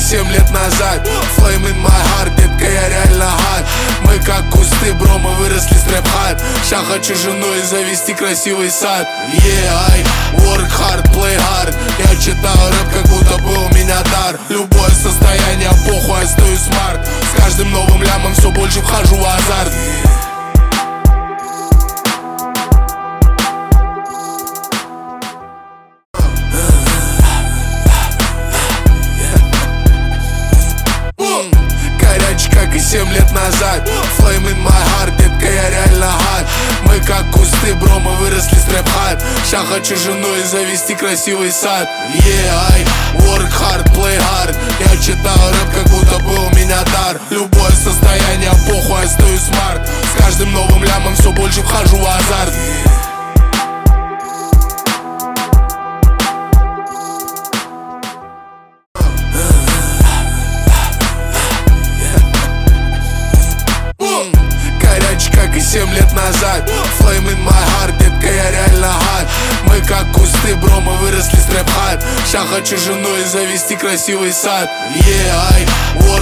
7 лет назад. Flame in my heart, детка, я реально hot. Мы как кусты, бро, мы выросли с рэп-хат. Ща хочу жену и завести красивый сад. Yeah, I work hard, play hard. Я читаю рэп, как будто бы у меня дар. Любое состояние, похуй, я стою смарт. С каждым новым лямом все больше вхожу в азарт. Как и 7 лет назад. Flame in my heart, детка, я реально hot. Мы как кусты, бро, мы выросли с рэп-хат. Ща хочу жену и завести красивый сад. Yeah, I work hard, play hard. Я читаю рэп, как будто бы у меня дар. Любое состояние, похуй, я стою смарт. С каждым новым лямом все больше вхожу в азарт. Как и 7 лет назад. Flame in my heart, детка, я реально hot. Мы как кусты, бро, мы выросли с рэп-хат. Ща хочу жену и завести красивый сад. Yeah, I work